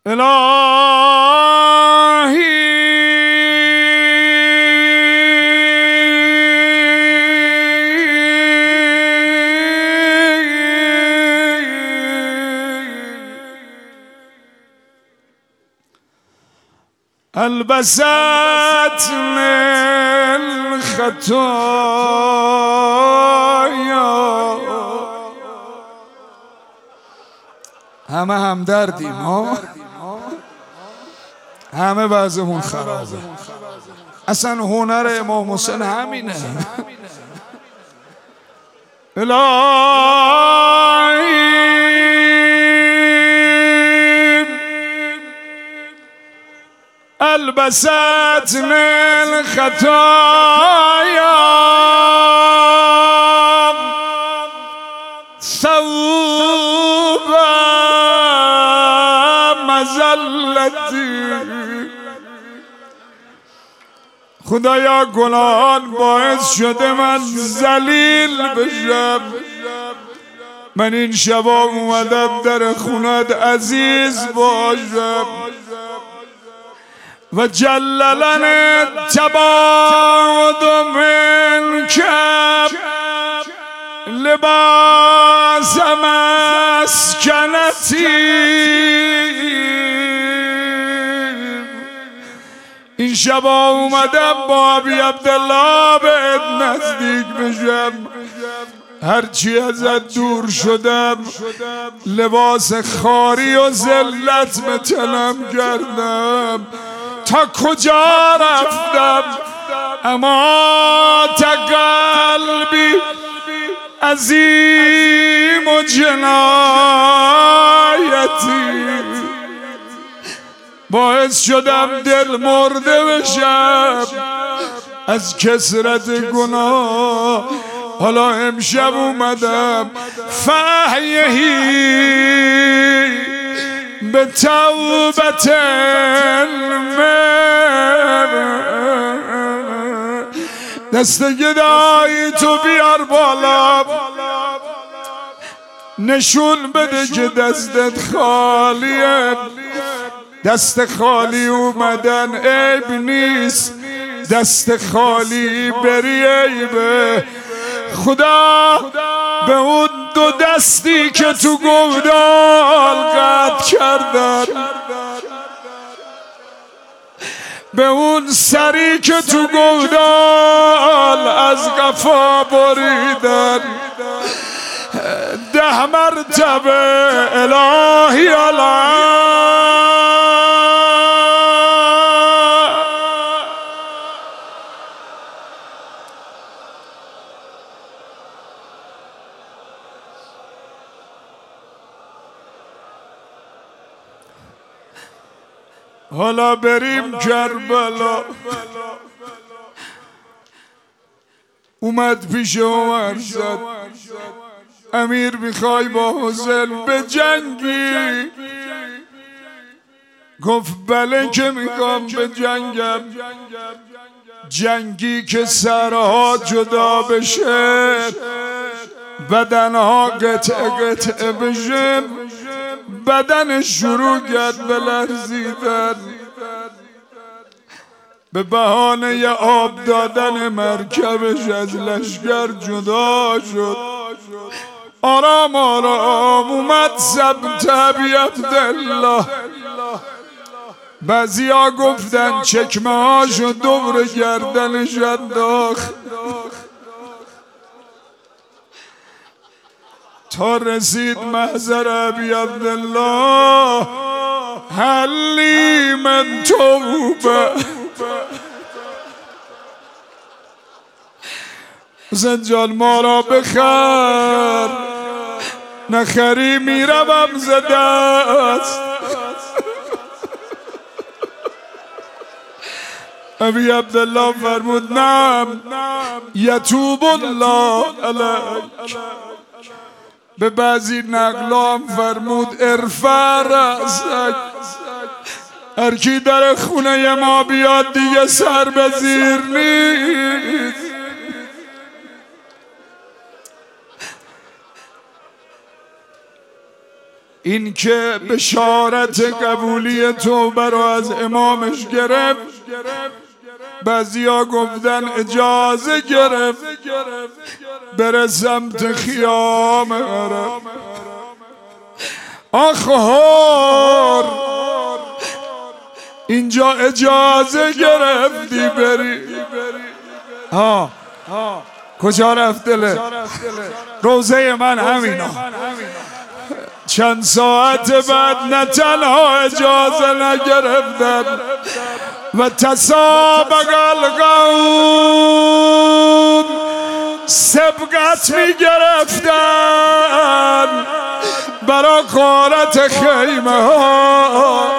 الهی البستني الخطايا. همه همدردیم ها، همه وضعمون خرابه. اصلا هنر امام حسین همینه. الهی البستني الخطايا ثوب مذلتی. خدایا گناهان باعث شده من ذلیل بشم. من این شبا اومدم در خونت عزیز باشم و جللن تباعد منک لباس مسکنتی. این شبا اومدم با ابی عبدالله بهت نزدیک بشم. هرچی ازت دور شدم لباس خاری و ذلت به تنم کردم. تا کجا رفتم اما قلبی عظیم و جنایتی. باعث شدم دل مرده بشم از کثرت گناه. حالا امشب اومدم فحیهی به توبت دست گدایی تو بیار بالا، نشون بده که دستت خالیه. دست خالی اومدن عیب نیست، دست خالی بری عیبه. خدا به اون دو دستی که تو گودال قطع کردن، به اون سری که تو گودال از قفا بریدن، 10 مرتبه الهی الله. حالا بریم کربلا. اومد پیش عمر زد امیر میخوای با حسین به جنگی؟ گفت بله که میخوام به جنگم. جنگی که سرها جدا بشه، بدنها قطعه قطعه بشه. بدن شروع کرد به لرزیدن. به بهانه آب دادن مرکبش از لشکر جدا شد. آرام آرام اومد سمت ابی عبدالله. بعضیا گفتن چکمه هاشو دور گردنش انداخت تا رسید محضر ابی عبدالله. هلی من توبه. حسین جان ما را بخر، نخری میروم ز دست. ابی عبدالله فرمود نعم یتوب الله علیک. به بعضی نقلام فرمود ارفع رأسک. هر کی در خونه ما بیاد دیگه سر به زیر نیست. این که بشارت قبولی توبه رو از امامش گرفت، بعضیا گفتن اجازه گرفت بره سمت خیام عرب. آخر اینجا اجازه گرفتی بری. کجا رفت دله؟ روزه من همینا. چند ساعت بعد نه تنها اجازه نگرفتن و تسابق القوم، سبقت می گرفتن برا غارت خیمه ها.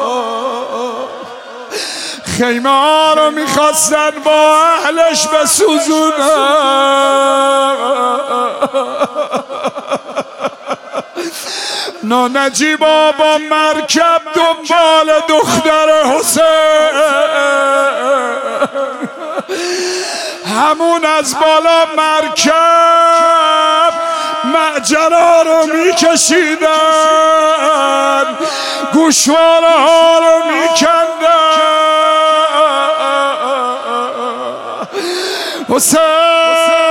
خیمه ها رو میخواستن با اهلش بسوزونن. نجیبا با مرکب دنبال دختر حسین، همون از بالا مرکب معجرا رو میکشیدن، گوشواره ها رو میکندن. حسین